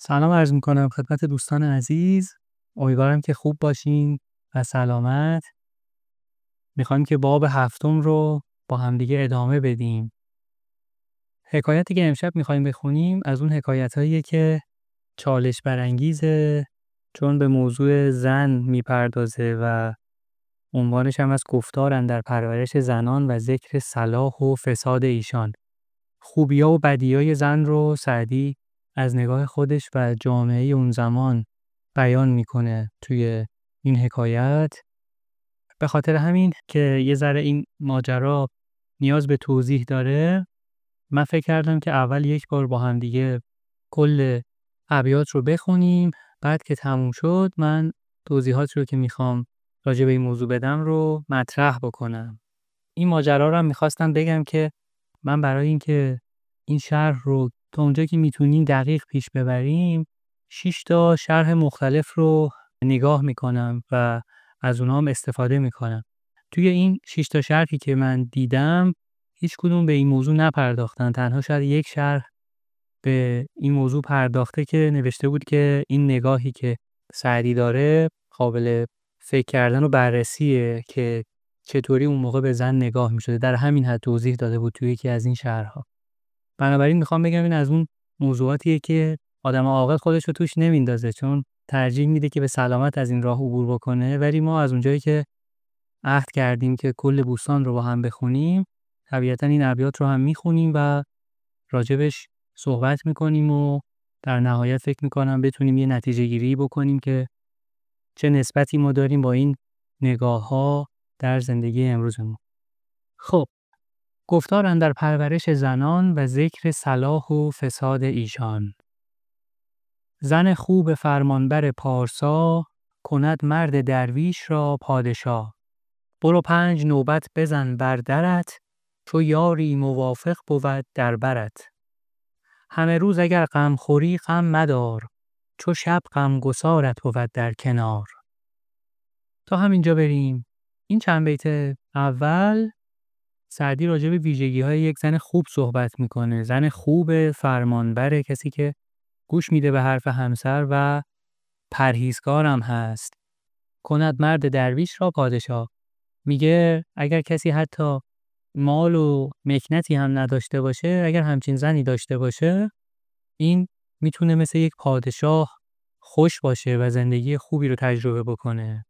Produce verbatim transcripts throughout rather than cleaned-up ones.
سلام عرض میکنم خدمت دوستان عزیز. امیدوارم که خوب باشین و سلامت. میخوایم که باب هفتم رو با همدیگه ادامه بدیم. حکایتی که امشب میخوایم بخونیم از اون حکایتاییه که چالش برانگیزه، چون به موضوع زن میپردازه و عنوانش هم از گفتار اندر پرورش زنان و ذکر صلاح و فساد ایشان. خوبی‌ها و بدیهای زن رو سعدی از نگاه خودش و جامعه اون زمان بیان میکنه توی این حکایت. به خاطر همین که یه ذره این ماجرا نیاز به توضیح داره، من فکر کردم که اول یک بار با هم دیگه کل ابیات رو بخونیم، بعد که تموم شد من توضیحات رو که میخوام راجع به این موضوع بدم رو مطرح بکنم. این ماجرا رو هم میخواستم بگم که من برای اینکه این شرح رو تا اونجا که میتونیم دقیق پیش ببریم شش تا شرح مختلف رو نگاه میکنم و از اونها هم استفاده میکنم. توی این شش تا شرحی که من دیدم هیچ کدوم به این موضوع نپرداختن، تنها شاید یک شرح به این موضوع پرداخته که نوشته بود که این نگاهی که سعدی داره قابل فکر کردن و بررسیه که چطوری اون موقع به زن نگاه می‌شده. در همین حد توضیح داده بود توی یکی از این شرح‌ها. بنابراین میخوام بگم این از اون موضوعاتیه که آدم عاقل خودش رو توش نمیندازه، چون ترجیح میده که به سلامت از این راه عبور بکنه، ولی ما از اونجایی که عهد کردیم که کل بوستان رو با هم بخونیم، طبیعتاً این ابیات رو هم میخونیم و راجبش صحبت میکنیم و در نهایت فکر میکنم بتونیم یه نتیجه گیری بکنیم که چه نسبتی ما داریم با این نگاه‌ها در زندگی امروزمون. خب، گفتار اندر پرورش زنان و ذکر صلاح و فساد ایشان. زن خوب فرمانبر پارسا، کند مرد درویش را پادشاه. برو پنج نوبت بزن بر درت، چو یاری موافق بود در برت. همه روز اگر غم خوری غم مدار، چو شب غم گسارت بود در کنار. تا همینجا بریم. این چند بیت اول سعدی راجع به ویژگی‌های یک زن خوب صحبت میکنه. زن خوب فرمانبره، کسی که گوش میده به حرف همسر و پرهیزکار هم هست. کند مرد درویش را پادشاه. میگه اگر کسی حتی مال و مکنتی هم نداشته باشه، اگر همچین زنی داشته باشه، این میتونه مثل یک پادشاه خوش باشه و زندگی خوبی رو تجربه بکنه.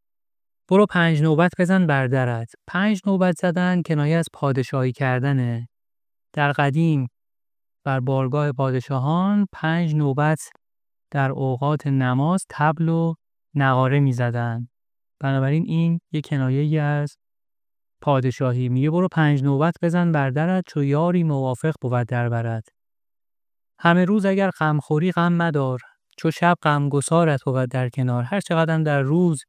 برو پنج نوبت بزن بر درت. پنج نوبت زدن کنایه از پادشاهی کردنه. در قدیم بر بارگاه پادشاهان پنج نوبت در اوقات نماز طبل و نغاره می زدن. بنابراین این یک کنایه از پادشاهی. میگه برو پنج نوبت بزن بر درت، چو یاری موافق بود در برت. همه روز اگر غم خوری غم مدار، چو شب غم گسارت بود در کنار. هر چقدر در روز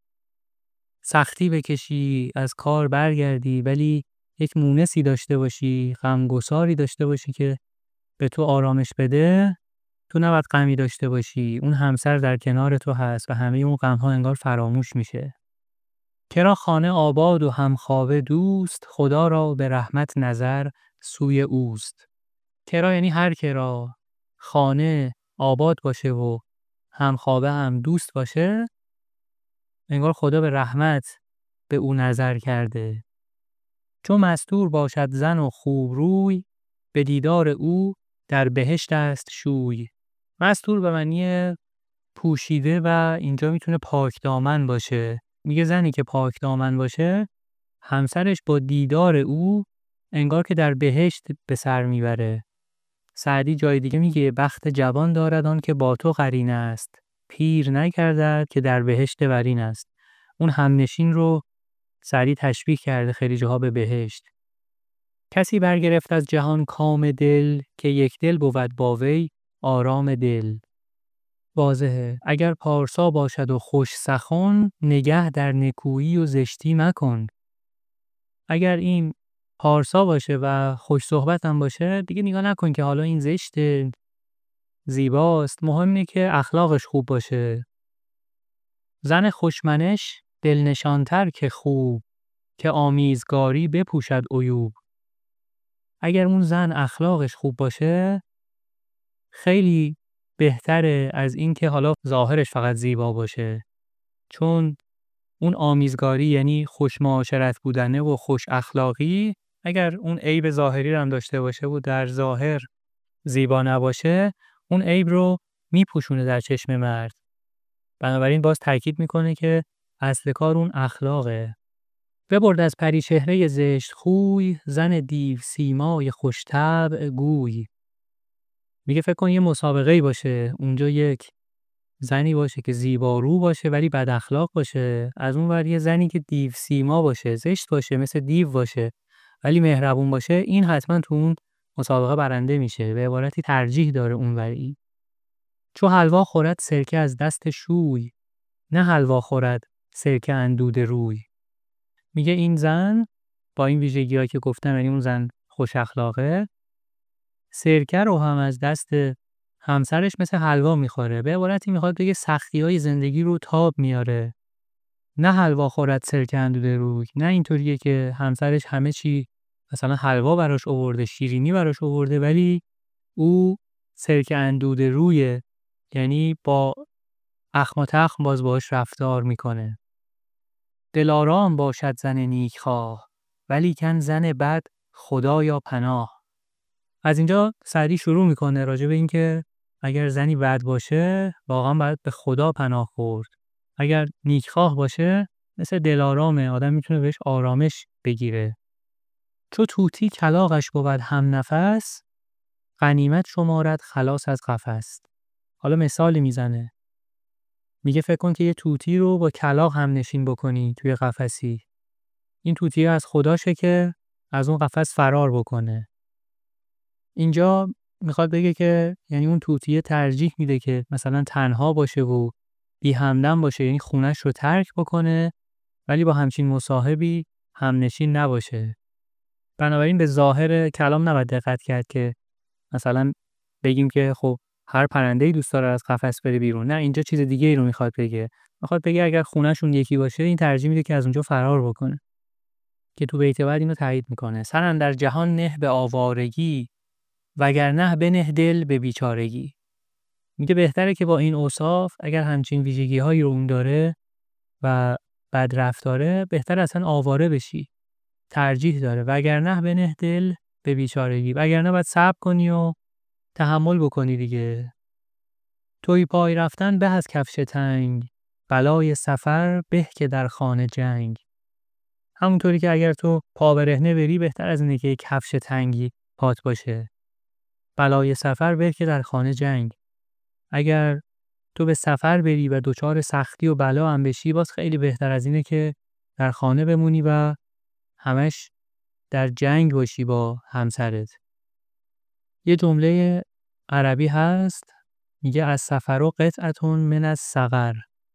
سختی بکشی، از کار برگردی، ولی یک مونسی داشته باشی، غمگساری داشته باشی که به تو آرامش بده، تو نباید غمی داشته باشی. اون همسر در کنار تو هست و همه اون غم‌ها انگار فراموش میشه. کرا خانه آباد و همخوابه دوست، خدا را به رحمت نظر سوی اوست. کرا یعنی هر کرا خانه آباد باشه و همخوابه هم دوست باشه، انگار خدا به رحمت به او نظر کرده. چون مستور باشد زن و خوب روی، به دیدار او در بهشت است شوی. مستور به معنی پوشیده و اینجا میتونه پاک دامن باشه. میگه زنی که پاک دامن باشه، همسرش با دیدار او انگار که در بهشت به سر میبره. سعدی جای دیگه میگه بخت جوان دارد آن که با تو قرین است، پیر نگردد که در بهشت ورین است. اون همنشین رو سعدی تشبیه کرده خیلی جاها به بهشت. کسی برگرفت از جهان کام دل، که یک دل بود با وی آرام دل. واضحه اگر پارسا باشد و خوش سخن، نگه در نکویی و زشتی مکن. اگر این پارسا باشه و خوش صحبت هم باشه، دیگه نگاه نکن که حالا این زشته زیباست، مهم اینه که اخلاقش خوب باشه. زن خوشمنش دلنشانتر که خوب، که آمیزگاری بپوشد عیوب. اگر اون زن اخلاقش خوب باشه، خیلی بهتره از این که حالا ظاهرش فقط زیبا باشه. چون اون آمیزگاری یعنی خوش معاشرت بودنه و خوش اخلاقی اگر اون عیب ظاهری رو هم داشته باشه و در ظاهر زیبا نباشه اون عیب رو میپوشونه در چشم مرد. بنابراین باز تاکید میکنه که اصل کار اون اخلاقه. ببرد از پریچهره زشت خوی زن دیو سیمای خوش طبع گوی. میگه فکر کن یه مسابقه‌ای باشه، اونجا یک زنی باشه که زیبارو باشه ولی بد اخلاق باشه، از اون ور یه زنی که دیو سیما باشه، زشت باشه، مثل دیو باشه ولی مهربون باشه، این حتما تو اون مسابقه برنده میشه. به عبارتی ترجیح داره اون وری. چو حلوا خورد سرکه از دست شوی نه حلوا خورد سرکه اندود روی. میگه این زن با این ویژگی‌هایی که گفتم، یعنی اون زن خوش اخلاقه، سرکه رو هم از دست همسرش مثل حلوا میخوره. به عبارتی میخواد بگه سختی‌های زندگی رو تاب میاره. نه حلوا خورد سرکه اندود روی، نه اینطوریه که همسرش همه چی مثلا حلوا براش آورده، شیرینی براش آورده، ولی او سرکه اندود روی، یعنی با اخم و تخم باز باش رفتار میکنه. دلارام باشد زن نیکخواه ولیکن زن بد خدایا پناه. از اینجا سعدی شروع میکنه راجع به این که اگر زنی بد باشه واقعا باید به خدا پناه برد. اگر نیکخواه باشه مثل دلارامه، آدم میتونه بهش آرامش بگیره. چو طوطی کلاغش بود هم نفس غنیمت شمارد خلاص از قفس. حالا مثالی میزنه، میگه فکر کن که یه طوطی رو با کلاغ هم نشین بکنی توی قفسی. این طوطی از خداشه که از اون قفس فرار بکنه. اینجا میخواد بگه که یعنی اون طوطی ترجیح میده که مثلا تنها باشه و بی همدم باشه، یعنی خونش رو ترک بکنه ولی با همچین مصاحبی هم نشین نباشه. بنابراین به ظاهر کلام نباید دقت کرد که مثلا بگیم که خب هر پرنده‌ای دوست داره از قفس بره بیرون. نه، اینجا چیز دیگه ای رو میخواد بگه. میخواد بگه اگر خونه‌شون یکی باشه این ترجیح میده که از اونجا فرار بکنه. که تو بیت بعد اینو تایید میکنه: سر اندر جهان نه به آوارگی وگرنه بنه دل به بیچارگی. میگه بهتره که با این اوصاف اگر همچین ویژگی‌هایی رو اون داره و بد رفتاره، بهتر اصلا آواره بشی. ترجیح داره وگرنه بنه دل به بیچارگی، وگرنه باید صبر کنی و تحمل بکنی دیگه. توی پای رفتن به از کفش تنگ بلای سفر به که در خانه جنگ. همونطوری که اگر تو پا برهنه بری بهتر از اینه که یک کفش تنگی پات باشه. بلای سفر به که در خانه جنگ. اگر تو به سفر بری و دچار سختی و بلا هم بشی باز خیلی بهتر از اینه که در خانه بمونی و همش در جنگ باشی با همسرت. یه جمله عربی هست میگه از سفر و قطعتون من از سقر.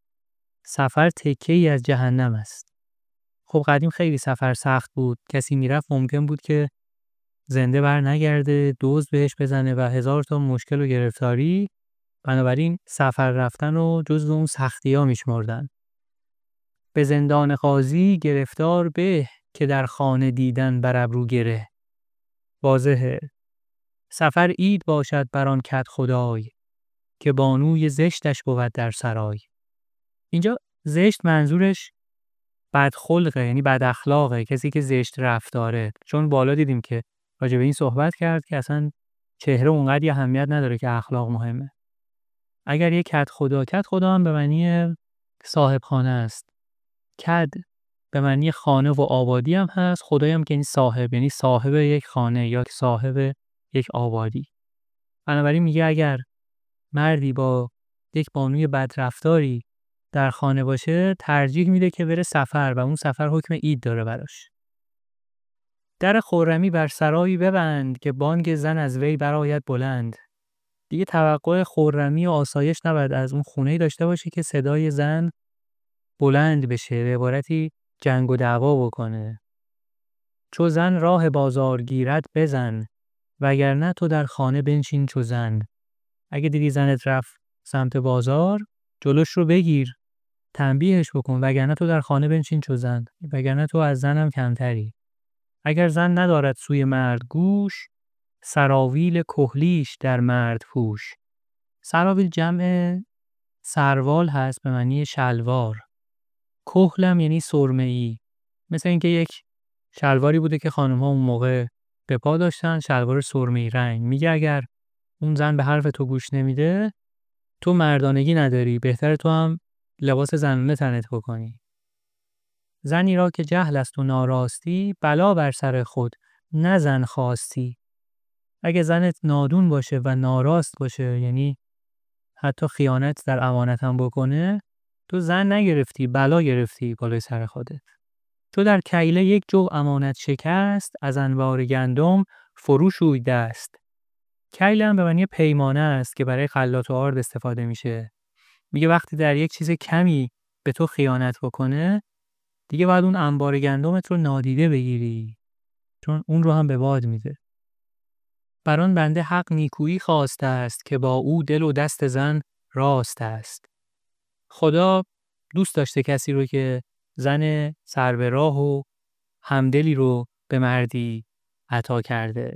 سفر تکه‌ای از جهنم است. خب قدیم خیلی سفر سخت بود، کسی میرفت ممکن بود که زنده بر نگرده، دزد بهش بزنه و هزار تا مشکل و گرفتاری. بنابراین سفر رفتن رو جزو اون سختی ها میشمردن. به زندان قاضی گرفتار به که در خانه دیدن بر ابرو گره. واضحه سفر عید باشد بران کت خدای که بانوی زشتش بود در سرای. اینجا زشت منظورش بدخلقه، یعنی بد اخلاقه، کسی که زشت رفتاره. چون بالا دیدیم که راجع به این صحبت کرد که اصلا چهره اونقدر اهمیت نداره که اخلاق مهمه. اگر یک کد خدا، کد خدا هم به معنی صاحب خانه است. کد به معنی خانه و آبادی هم هست، خدایی هم که یعنی صاحب، یعنی صاحب یک خانه یا صاحب یک آبادی. بنابراین میگه اگر مردی با یک بانوی بدرفتاری در خانه باشه ترجیح میده که بره سفر و اون سفر حکم عید داره براش. در خرمی بر سرایی ببند که بانگ زن از وی برآید بلند. دیگه توقع خرمی و آسایش نباید از اون خونه‌ای داشته باشه که صدای زن بلند بشه، به عبارتی جنگ و دعوا بکنه. چو زن راه بازار گیرد بزن وگرنه تو در خانه بنشین چو زن. اگه دیدی زنت رفت سمت بازار جلوش رو بگیر، تنبیهش بکن، وگرنه تو در خانه بنشین چو زن، وگرنه تو از زنم کمتری. اگر زن ندارد سوی مرد گوش سراویل کحلیش در مرد پوش. سرابیل جمع سروال هست به معنی شلوار. کحلم یعنی سرمه‌ای. مثل اینکه یک شلواری بوده که خانم‌ها اون موقع به پا داشتن، شلوار سرمه‌ای رنگ. میگه اگر اون زن به حرف تو گوش نمیده، تو مردانگی نداری، بهتره تو هم لباس زنانه تنت بکنی. زنی را که جهل است و ناراستی، بلا بر سر خود نه زن خواستی. اگه زنت نادون باشه و ناراست باشه، یعنی حتی خیانت در امانت هم بکنه، تو زن نگرفتی، بلا گرفتی بالای سر خودت. تو در کیله یک جو امانت شکست، از انبار گندم فرو شوی دست. کیله هم به معنی پیمانه است که برای خلاط و آرد استفاده میشه. میگه وقتی در یک چیز کمی به تو خیانت بکنه، دیگه باید اون انبار گندمت رو نادیده بگیری، چون اون رو هم به باد میده. بران بنده حق نیکویی خواسته است، که با او دل و دست زن راست است. خدا دوست داشته کسی رو که زن سر به راه و همدلی رو به مردی عطا کرده.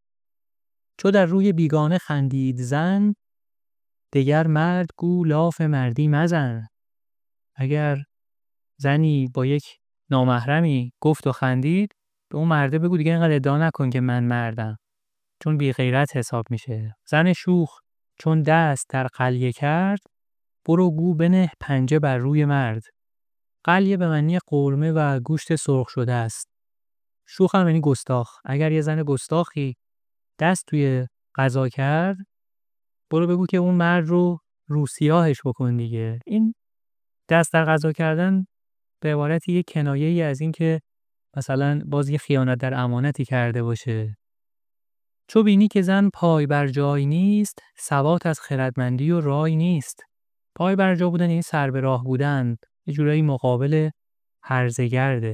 چو در روی بیگانه خندید زن، دگر مرد گو لاف مردی مزن. اگر زنی با یک نامحرمی گفت و خندید، به اون مرده بگو دیگه اینقدر ادعا نکن که من مردم، چون بی غیرت حساب میشه. زن شوخ چون دست در قلیه کرد، برو گو بنه پنجه بر روی مرد. قلیه به معنی قورمه و گوشت سرخ شده است. شوخ هم یعنی گستاخ. اگر یه زن گستاخی دست توی غذا کرد، برو بگو که اون مرد رو روسیاهش بکن دیگه. این دست در غذا کردن به عبارت یک کنایه ای از این که مثلا باز یه خیانت در امانتی کرده باشه. چو بینی که زن پای بر جای نیست، ثبات از خردمندی و رای نیست. پای بر جا بودن یعنی سر به راه بودن، یه جورایی مقابل هرزگرده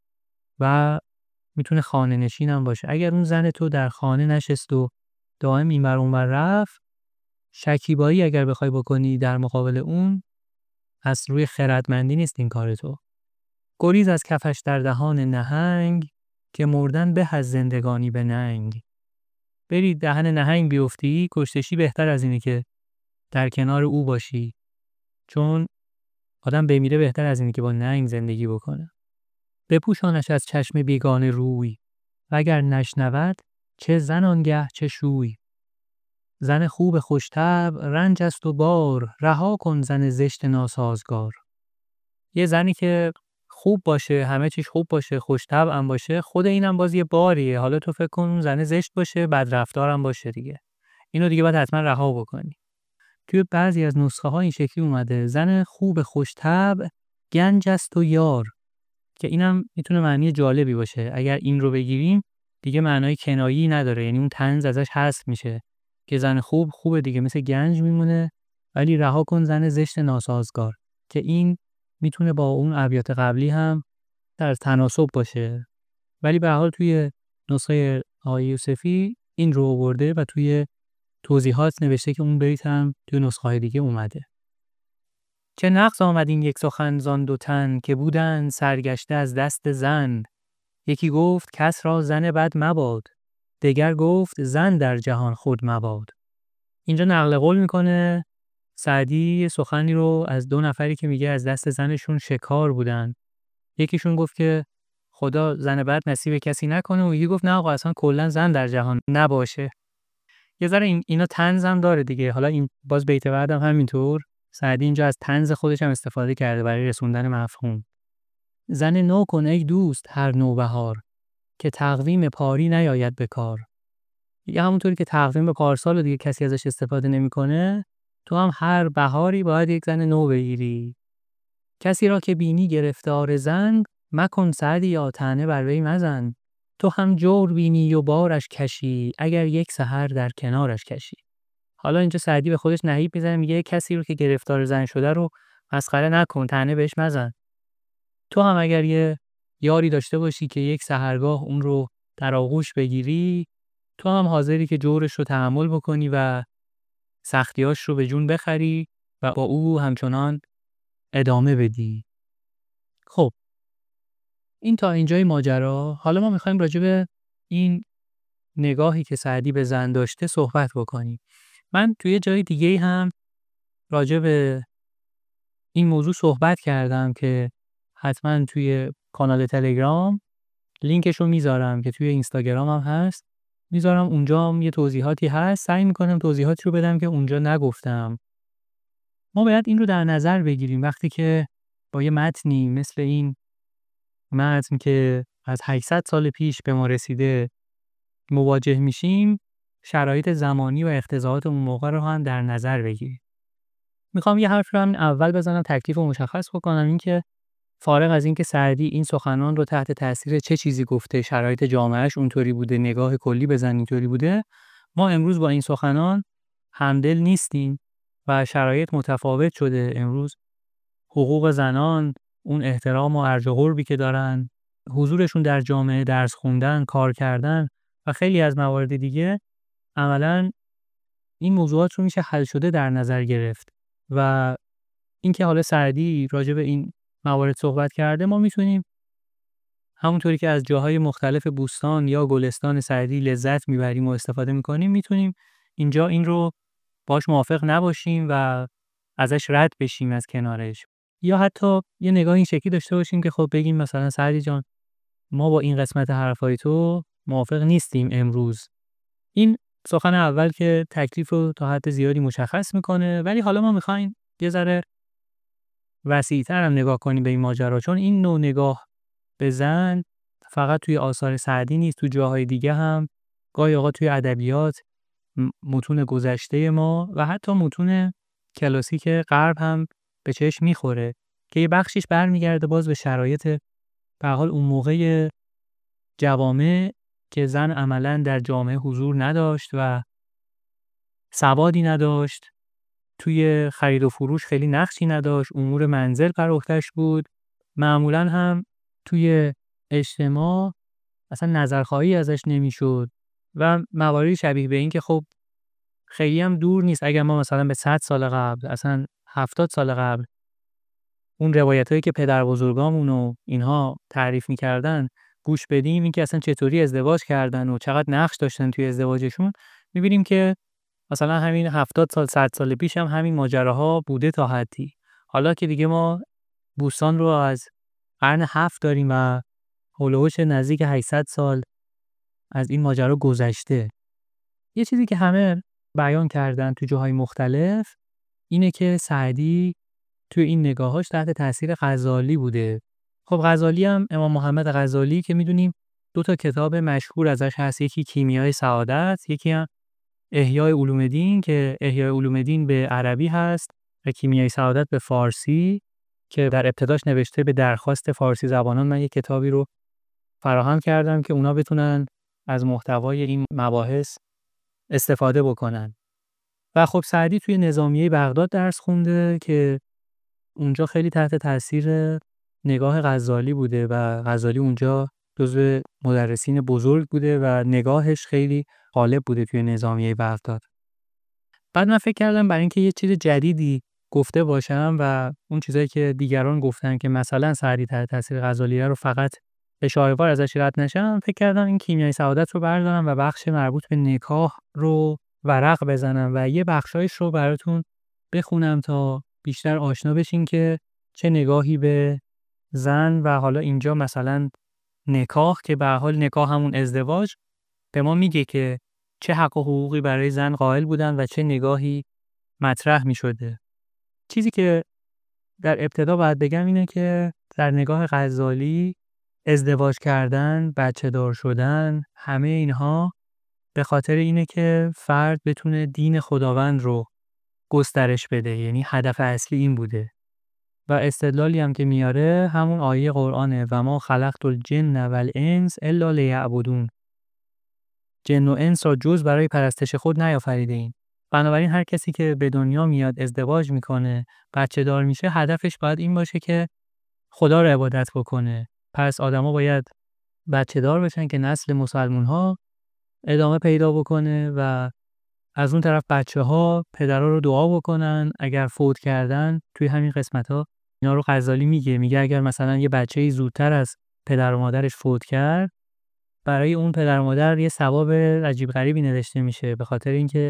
و میتونه خانه نشین هم باشه. اگر اون زن تو در خانه نشست و دائم این ور اون ور رفت، شکیبایی اگر بخوای بکنی در مقابل اون، از روی خردمندی نیست این کار تو. گریز از کفش در دهان نهنگ، که مردن به از زندگانی به ننگ. بری دهن نهنگ بیفتی، کشتشی بهتر از اینه که در کنار او باشی، چون آدم بمیره بهتر از اینه که با ننگ زندگی بکنه. بپوشانش از چشم بیگانه روی، وگر نشنود چه زن آنگه چه شوی. زن خوب خوش‌طبع رنج است و بار، رها کن زن زشت ناسازگار. یه زنی که خوب باشه، همه چیش خوب باشه، خوش‌طبع هم باشه، خود اینم باز یه باریه. حالا تو فکر کن اون زن زشت باشه، بد رفتار هم باشه دیگه. اینو دیگه باید حتما رها بکنی. توی بعضی از نسخه ها این شکلی اومده: زن خوب خوش‌طبع گنج است و یار، که اینم میتونه معنی جالبی باشه. اگر این رو بگیریم دیگه معنای کنایه‌ای نداره، یعنی اون طنز ازش حذف میشه که زن خوب خوبه دیگه، مثل گنج میمونه، ولی رها کن زن زشت ناسازگار، که این میتونه با اون ابیات قبلی هم در تناسب باشه. ولی به هر حال توی نسخه آقای یوسفی این رو آورده و توی توضیحات نوشته که اون بیت هم توی نسخه دیگه اومده. چه نقص آمد این یک سخن زان دو تن، که بودند سرگشته از دست زن. یکی گفت کس را زن بد مباد، دگر گفت زن در جهان خود مباد. اینجا نقل قول میکنه سعدی سخنی رو از دو نفری که میگه از دست زنشون شکار بودن. یکیشون گفت که خدا زن بد نصیب کسی نکنه، و یکی گفت نه آقا اصلا کلا زن در جهان نباشه. یه ذره این اینا طنز هم داره دیگه. حالا این باز بیت بعدم همینطور سعدی اینجا از طنز خودش هم استفاده کرده برای رسوندن مفهوم. زن نو کن ای دوست هر نوبهار، که تقویم پاری نیاید به کار. یا همونطوری که تقویم پارسال رو دیگه کسی ازش استفاده نمیکنه، تو هم هر بهاری باید یک زن نو بگیری. کسی را که بینی گرفتار زن، مکن سعدی یا طعنه بر وی مزن. تو هم جور بینی و بارش کشی، اگر یک سحر در کنارش کشی. حالا اینجا سعدی به خودش نهیب میزنه، میگه کسی رو که گرفتار زن شده رو مسخره نکن، طعنه بهش مزن. تو هم اگر یه یاری داشته باشی که یک سحرگاه اون رو در آغوش بگیری، تو هم حاضری که جورش رو تحمل بکنی و سختیاش رو به جون بخری و با او همچنان ادامه بدی. خب این تا اینجای ماجرا. حالا ما میخوایم راجع به این نگاهی که سعدی به زن داشته صحبت بکنیم. من توی جای دیگه‌ای هم راجع به این موضوع صحبت کردم که حتما توی کانال تلگرام لینکش رو میذارم که توی اینستاگرام هم هست، میذارم اونجا هم یه توضیحاتی هست. سعی میکنم توضیحاتی رو بدم که اونجا نگفتم. ما باید این رو در نظر بگیریم وقتی که با یه متنی مثل این متن که از هشتصد سال پیش به ما رسیده مواجه میشیم، شرایط زمانی و اقتضاعات اون موقع رو هم در نظر بگیریم. میخوام یه حرف رو هم اول بزنم، تکلیف رو مشخص بکنم، این که فارغ از این که سعدی این سخنان رو تحت تاثیر چه چیزی گفته، شرایط جامعهش اونطوری بوده، نگاه کلی به زن اینطوری بوده، ما امروز با این سخنان همدل نیستیم و شرایط متفاوت شده. امروز حقوق زنان، اون احترام و ارج و قربی که دارن، حضورشون در جامعه، درس خوندن، کار کردن و خیلی از موارد دیگه، عملاً این موضوعات رو میشه حل شده در نظر گرفت. و اینکه حالا سعدی راجع به این موارد صحبت کرده، ما میتونیم همونطوری که از جاهای مختلف بوستان یا گلستان سعدی لذت میبریم و استفاده میکنیم، میتونیم اینجا این رو باش موافق نباشیم و ازش رد بشیم از کنارش، یا حتی یه نگاه این شکلی داشته باشیم که خب بگیم مثلا سعدی جان، ما با این قسمت حرفای تو موافق نیستیم امروز. این سخن اول که تکلیف رو تا حد زیادی مشخص میکنه، ولی حالا ما میخوایم یه ذره وسیع‌تر هم نگاه کنیم به این ماجرا، چون این نوع نگاه به زن فقط توی آثار سعدی نیست، تو جاهای دیگه هم، گاهی اوقات توی ادبیات، متون گذشته ما و حتی متون کلاسیک غرب هم به چشم میخوره که یه بخشیش برمیگرده باز به شرایط به حال اون موقع جوامع که زن عملاً در جامعه حضور نداشت و سوادی نداشت، توی خرید و فروش خیلی نقشی نداشت، امور منزل بر عهده‌اش بود، معمولاً هم توی اجتماع اصلا نظرخواهی ازش نمیشد و مواردی شبیه به این که خب خیلی هم دور نیست اگر ما مثلا به صد سال قبل، اصلا هفتاد سال قبل، اون روایتایی که پدر بزرگامون و اینها تعریف میکردن گوش بدیم، این که اصلا چطوری ازدواج کردن و چقدر نقش داشتن توی ازدواجشون، میبینیم که مثلا همین هفتاد سال صد سال پیش هم همین ماجراها بوده تا حدی. حالا که دیگه ما بوستان رو از قرن هفت داریم و هولوش نزدیک هشتصد سال از این ماجرا گذشته. یه چیزی که همه بیان کردن تو جاهای مختلف اینه که سعدی توی این نگاهاش تحت تاثیر غزالی بوده. خب غزالی هم امام محمد غزالی که میدونیم دو تا کتاب مشهور ازش هست، یکی کیمیای سعادت، یکی هم احیای علوم دین که احیای علوم دین به عربی هست و کیمیای سعادت به فارسی، که در ابتداش نوشته به درخواست فارسی زبانان. من یک کتابی رو فراهم کردم که اونا بتونن از محتوای این مباحث استفاده بکنن. و خب سعدی توی نظامیه بغداد درس خونده که اونجا خیلی تحت تاثیر نگاه غزالی بوده و غزالی اونجا جزو مدرسین بزرگ بوده و نگاهش خیلی غالب بوده توی نظامیه بغداد. بعد من فکر کردم برای اینکه یه چیز جدیدی گفته باشم و اون چیزایی که دیگران گفتن که مثلا سعدی تحت تاثیر غزالی رو فقط اشاره‌وار ازش رد نشم، فکر کردم این کیمیای سعادت رو بردارم و بخش مربوط به نکاح رو ورق بزنم و یه بخشایش رو براتون بخونم تا بیشتر آشنا بشین که چه نگاهی به زن و حالا اینجا مثلا نکاح، که به حال نکاح همون ازدواج، به ما میگه که چه حق و حقوقی برای زن قائل بودن و چه نگاهی مطرح میشده. چیزی که در ابتدا باید بگم اینه که در نگاه غزالی ازدواج کردن، بچه دار شدن، همه اینها به خاطر اینه که فرد بتونه دین خداوند رو گسترش بده، یعنی هدف اصلی این بوده. و استدلالی هم که میاره همون آیه قرآنه و ما خلقت الجن والانس الا لیعبدون، جن و انس را جز برای پرستش خود نیافریدیم. بنابراین هر کسی که به دنیا میاد، ازدواج میکنه، بچه دار میشه، هدفش باید این باشه که خدا رو عبادت بکنه. پس آدما باید بچه دار بشن که نسل مسلمون ها ادامه پیدا بکنه و از اون طرف بچه ها پدرها رو دعا بکنن اگر فوت کردن. توی همین قسمت ها اینا رو غزالی میگه، میگه اگر مثلا یه بچه‌ای زودتر از پدر و مادرش فوت کرد، برای اون پدر و مادر یه ثواب عجیب غریبی نوشته میشه، به خاطر اینکه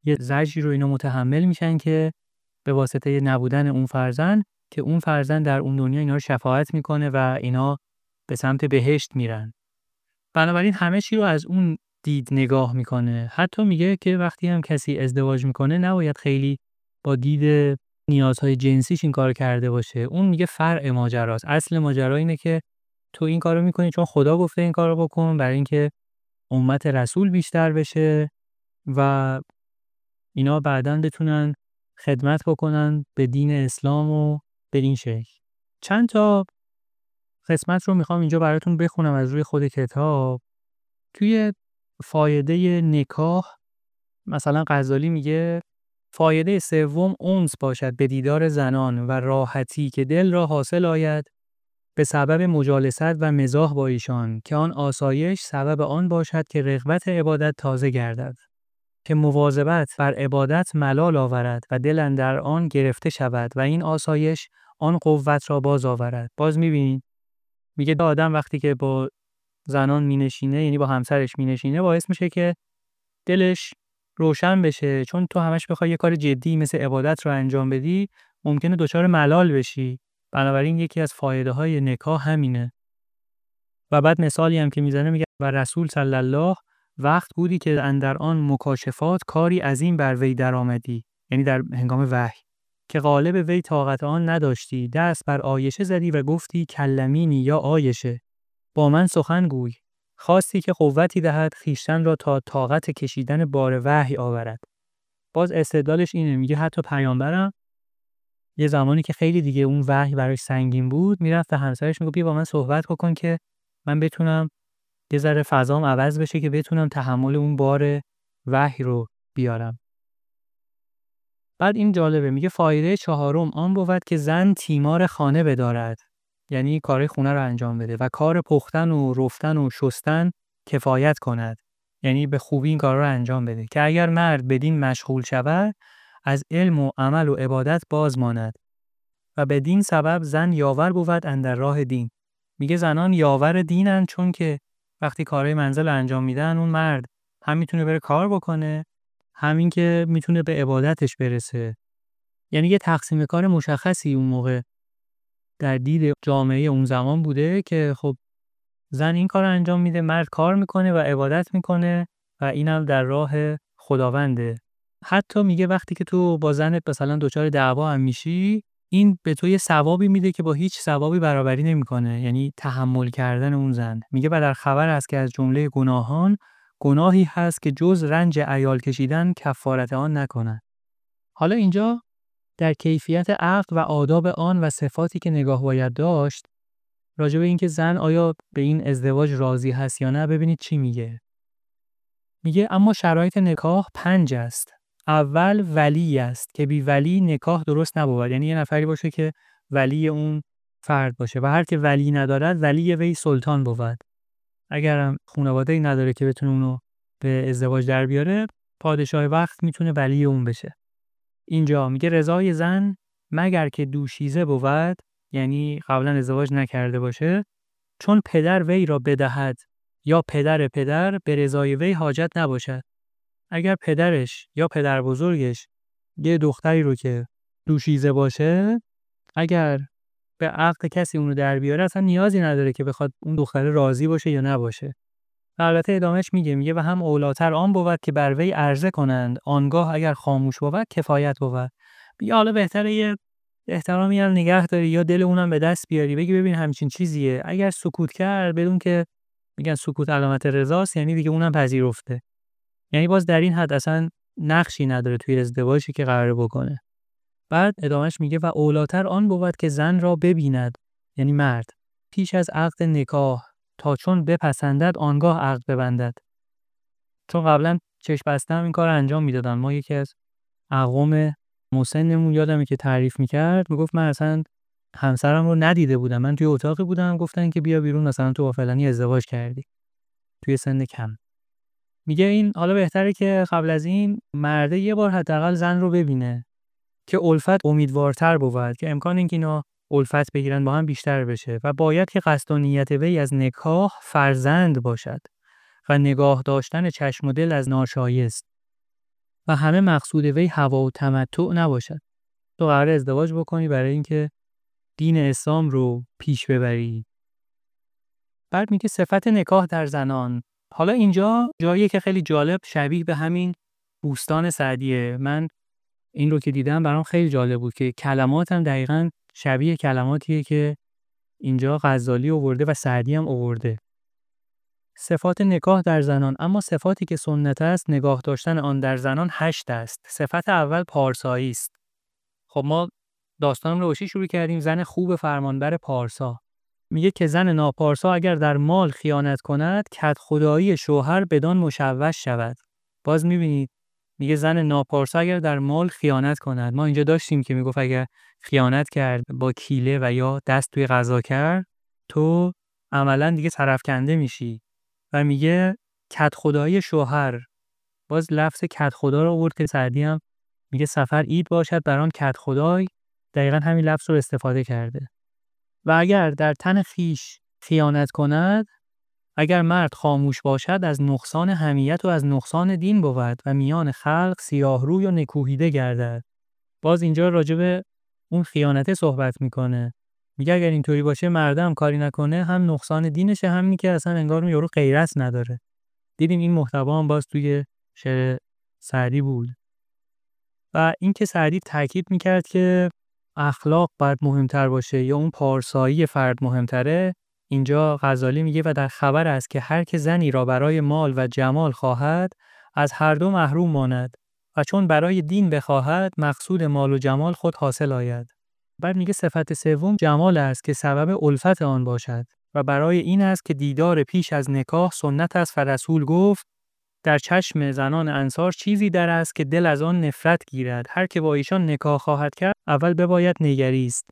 یه زجری رو اینا متحمل میشن که به واسطه نبودن اون فرزند که اون فرزند در اون دنیا اینا رو شفاعت میکنه و اینا به سمت بهشت میرن. بنابراین همه چی رو از اون دید نگاه میکنه. حتی میگه که وقتی هم کسی ازدواج میکنه نباید خیلی با دید نیازهای جنسیش این کار کرده باشه. اون میگه فرع ماجراست. اصل ماجرا اینه که تو این کارو میکنی چون خدا گفته این کارو بکن، برای اینکه امت رسول بیشتر بشه و اینا بعداً بتونن خدمت بکنن به دین اسلام و به این شکل. چند تا قسمت رو میخوام اینجا براتون بخونم از روی خود کتاب. توی فایده نکاح مثلا غزالی میگه فایده سوم اونس باشد به دیدار زنان و راحتی که دل را حاصل آید به سبب مجالست و مزاح با ایشان، که آن آسایش سبب آن باشد که رغبت عبادت تازه گردد، که مواظبت بر عبادت ملال آورد و دل اندر آن گرفته شود و این آسایش آن قوت را باز آورد. باز میبینید میگه آدم وقتی که با زنان مینشینه، یعنی با همسرش مینشینه، باعث میشه که دلش روشن بشه، چون تو همش بخوای یه کار جدی مثل عبادت رو انجام بدی ممکنه دچار ملال بشی. بنابراین یکی از فایده های نکاح همینه. و بعد مثالی هم که میزنه میگه و رسول صلی الله وقت بودی که اندر آن مکاشفات کاری عظیم بر وی درآمدی، یعنی در هنگام وحی، که غالب وی طاقت آن نداشتی، دست بر عایشه زدی و گفتی کلمینی یا عایشه، با من سخن گوی، خواستی که قوتی دهد خیشتن را تا طاقت کشیدن بار وحی آورد. باز استدلالش اینه، میگه حتی پیامبرم یه زمانی که خیلی دیگه اون وحی براش سنگین بود میرفت به همسرش میگه بیا با من صحبت بکن که من بتونم یه ذره فضام عوض بشه که بتونم تحمل اون بار وحی رو بیارم. بعد این جالبه، میگه فایده چهارم آن بود که زن تیمار خانه بدارد، یعنی کار خونه رو انجام بده و کار پختن و رفتن و شستن کفایت کند، یعنی به خوبی این کار رو انجام بده، که اگر مرد بدین مشغول شود از علم و عمل و عبادت باز ماند و بدین سبب زن یاور بود اندر راه دین. میگه زنان یاور دینن چون که وقتی کارهای منزل انجام میدن اون مرد هم میتونه بره کار بکنه، همین که میتونه به عبادتش برسه. یعنی یه تقسیم کار مشخصی اون موقع در دید جامعه اون زمان بوده که خب زن این کار انجام میده، مرد کار میکنه و عبادت میکنه و اینم در راه خداونده. حتی میگه وقتی که تو با زنت مثلا دچار دعوا هم میشی، این به تو یه ثوابی میده که با هیچ ثوابی برابری نمیکنه، یعنی تحمل کردن اون زن. میگه و در خبر است که از جمله گناهان گناهی هست که جز رنج عیال کشیدن کفارت آن نکنند. حالا اینجا در کیفیت عقد و آداب آن و صفاتی که نگاه باید داشت راجع به این که زن آیا به این ازدواج راضی هست یا نه، ببینید چی میگه. میگه اما شرایط نکاح پنج است. اول ولی است که بی ولی نکاح درست نبود، یعنی یه نفری باشه که ولی اون فرد باشه و هر که ولی ندارد ولی وی سلطان بود. اگرم خانواده‌ای نداره که بتونه اونو به ازدواج در بیاره، پادشاه وقت میتونه ولی اون بشه. اینجا میگه رضای زن مگر که دوشیزه بود، یعنی قبلا ازدواج نکرده باشه، چون پدر وی را بدهد یا پدر پدر به رضای وی حاجت نباشد. اگر پدرش یا پدر بزرگش یه دختری رو که دوشیزه باشه، اگر به عقد کسی اونو در بیاره اصلا نیازی نداره که بخواد اون دختره راضی باشه یا نباشه. البته ادامهش میگه میگه و هم اولاتر آن بود که بر وی عرضه کنند، آنگاه اگر خاموش بود کفایت بود. میگه حالا بهتره یه احترامی هم نگه داری یا دل اونم به دست بیاری، بگی ببین همچین چیزیه. اگر سکوت کرد بدون که میگن سکوت علامت رضاست، یعنی دیگه اونم پذیرفته، یعنی باز در این حد اصلا نقشی نداره توی ازدواجی که قراره بکنه. بعد ادامهش میگه و اولاتر آن بود که زن را ببیند، یعنی مرد، پیش از عقد نکاح تا چون بپسندد آنگاه عقد ببندد. چون قبلا چشم بسته هم این کار انجام میدادن. ما یکی از اقوام مسنمون یادمه که تعریف میکرد، میگفت من اصلا همسرم رو ندیده بودم، من توی اتاقی بودم، گفتن که بیا بیرون مثلا تو با فلانی ازدواج کردی توی سن کم. میگه این حالا بهتره که قبل از این مرده یه بار حداقل زن رو ببینه که الفت امیدوارتر بود، که امکان اینکه اینا الفت بگیرن با هم بیشتر بشه و باید که قصد و نیت وی از نکاح فرزند باشد و نگاه داشتن چشم و دل از ناشایست. و همه مقصود وی هوا و تمتع نباشد. تو قراره ازدواج بکنی برای اینکه دین اسلام رو پیش ببری. بعد میگه صفت نکاح در زنان. حالا اینجا جاییه که خیلی جالب شبیه به همین بوستان سعدیه. من این رو که دیدم برام خیلی جالب بود که کلماتم دقیقاً شبیه کلماتیه که اینجا غزالی آورده و سعدی هم آورده. صفات نکاح در زنان. اما صفاتی که سنت است نگاه داشتن آن در زنان هشت است. صفت اول پارسایی است. خب ما داستان رو وشی شروع کردیم، زن خوب فرمانبر پارسا. میگه که زن ناپارسا اگر در مال خیانت کند کدخدایی شوهر بدان مشوش شود. باز میبینید میگه زن ناپارسا اگر در مال خیانت کند. ما اینجا داشتیم که میگفت اگر خیانت کرد با کیله و یا دست توی غذا کرد تو عملا دیگه سرفکنده میشی. و میگه کدخدایی شوهر. باز لفظ کدخدا رو آورد که سعدی هم میگه سفر عید باشد بران کدخدای، دقیقاً همین لفظ رو استفاده کرده. و اگر در تن خیش خیانت کند، اگر مرد خاموش باشد از نقصان حمیت و از نقصان دین بود و میان خلق سیاه روی و نکوهیده گردد. باز اینجا راجع به اون خیانته صحبت میکنه. میگه اگر اینطوری باشه مردم کاری نکنه هم نقصان دینشه، همین که اصلا انگار اون یارو غیرت نداره. دیدیم این محتوا هم باز توی شعر سعدی بود. و این که سعدی تاکید میکرد که اخلاق باید مهمتر باشه یا اون پارسایی فرد مهمتره، اینجا غزالی میگه و در خبر است که هر که زنی را برای مال و جمال خواهد از هر دو محروم ماند و چون برای دین بخواهد مقصود مال و جمال خود حاصل آید. بعد میگه صفت سوم جمال است که سبب الفت آن باشد و برای این است که دیدار پیش از نکاح سنت است و رسول گفت در چشم زنان انصار چیزی در است که دل از آن نفرت گیرد. هر که با ایشان نکاح خواهد کرد اول بباید نگریست.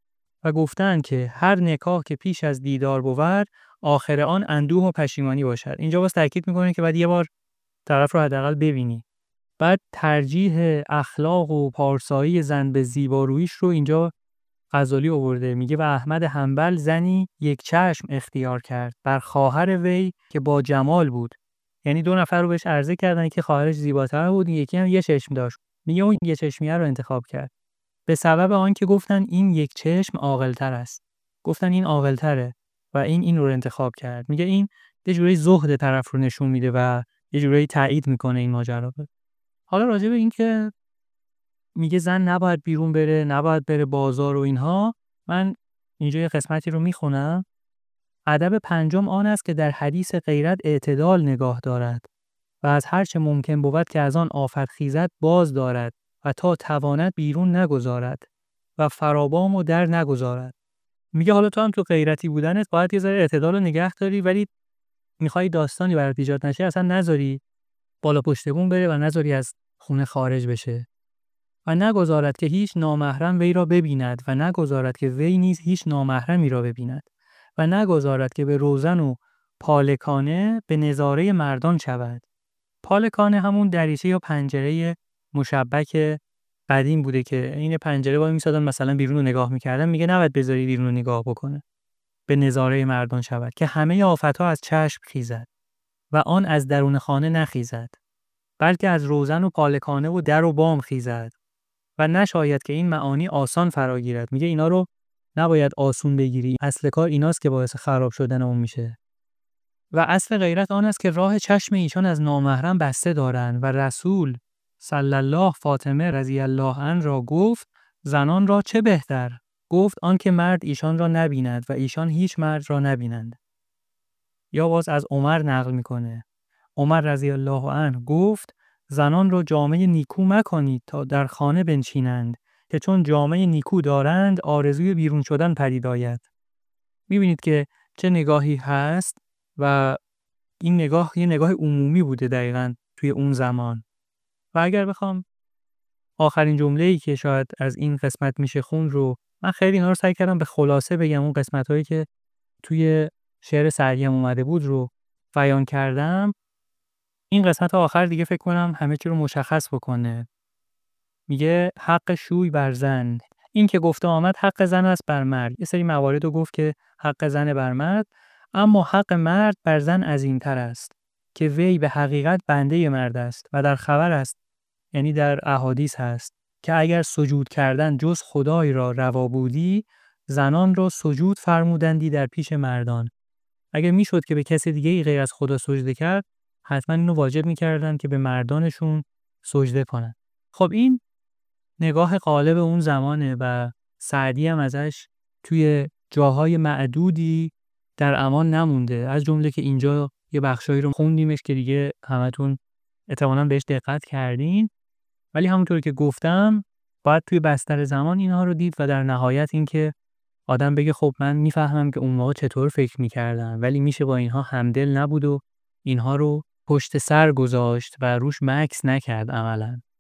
و گفتند که هر نکاح که پیش از دیدار بود آخر آن اندوه و پشیمانی باشد. اینجا باز تاکید میکنه که بعد یه بار طرف رو حداقل ببینی. بعد ترجیح اخلاق و پارسایی زن به زیبارویش رو اینجا غزالی آورده. میگه و احمد حنبل زنی یک چشم اختیار کرد بر خواهر وی که با جمال بود. یعنی دو نفر رو بهش عرضه کردن که خواهرش زیباتر بود، یکی هم یه چشم داشت. میگه اون یه چشمیه رو انتخاب کرد به سبب آن که گفتن این یک چشم عاقل‌تر است. گفتن این عاقل‌تره و این این رو انتخاب کرد. میگه این یه جوری زهد طرف رو نشون میده و یه جوری تایید میکنه این ماجرا رو. حالا راجع به این که میگه زن نباید بیرون بره، نباید بره بازار و اینها، من اینجا یه قسمتی رو میخونم. ادب پنجم آن است که در حدیث غیرت اعتدال نگاه دارد و از هر چه ممکن بود که از آن آفت خیزد باز دارد و تا تواند بیرون نگذارد و فرابام و در نگذارد. میگه حالا تو هم تو غیرتی بودنت باید یه ذره اعتدال رو نگه داری، ولی میخوای داستانی برات ایجاد نشه اصلا نذاری بالا پشت بوم بره و نذاری از خونه خارج بشه و نگذارد که هیچ نامحرم وی را ببیند و نگذارد که وی نیز هیچ نامحرمی را ببیند و نگذارد که به روزن و پالکانه به نظاره مردان شود. پالکانه همون دریچه یا پنجره مشبک قدیم بوده که این پنجره وای میسادن مثلا بیرون رو نگاه میکردن. میگه نباید بذاری بیرون رو نگاه بکنه، به نظاره مردان شود که همه آفت‌ها از چشم خیزد و آن از درون خانه نخیزد، بلکه از روزن و پالکانه و در و بام خیزد و نشاید که این معانی آسان فراگیرد. میگه اینا رو نباید آسون بگیری، اصل کار ایناست که باعث خراب شدن اون میشه. و اصل غیرت آن است که راه چشم ایشان از نامحرم بسته دارند و رسول صلی الله فاطمه رضی الله عنها را گفت زنان را چه بهتر؟ گفت آن که مرد ایشان را نبیند و ایشان هیچ مرد را نبینند. یا باز از عمر نقل میکنه. عمر رضی الله عنه گفت زنان را جامه نیکو مکنید تا در خانه بنشینند که چون جامه نیکو دارند آرزوی بیرون شدن پدید آید. میبینید که چه نگاهی هست و این نگاه یه نگاه عمومی بوده دقیقاً توی اون زمان. و اگر بخوام آخرین جمله‌ای که شاید از این قسمت میشه خون رو، من خیلی اینا رو سعی کردم به خلاصه بگم، اون قسمت‌هایی که توی شعر سعدی هم اومده بود رو بیان کردم. این قسمت آخر دیگه فکر کنم همه چی رو مشخص بکنه. میگه حق شوی بر زن، این که گفته آمد حق زن است بر مرد. یه سری موارد رو گفت که حق زن بر مرد، اما حق مرد بر زن عظیم‌تر است که وی به حقیقت بنده مرد است و در خبر است یعنی در احادیث هست که اگر سجود کردن جز خدای را روا بودی، زنان را سجود فرمودندی در پیش مردان. اگر میشد که به کسی دیگه ای غیر از خدا سجده کرد، حتما اینو واجب میکردن که به مردانشون سجده کنن. خب این نگاه غالب اون زمانه و سعدی هم ازش توی جاهای معدودی در امان نمونده، از جمله که اینجا یه بخشایی رو خوندیمش که دیگه همتون احتمالاً بهش دقت کردین. ولی همونطور که گفتم باید توی بستر زمان اینها رو دید و در نهایت این که آدم بگه خب من میفهمم که اون موقع چطور فکر میکردن، ولی میشه با اینها همدل نبود و اینها رو پشت سر گذاشت و روش مکث نکرد عملاً.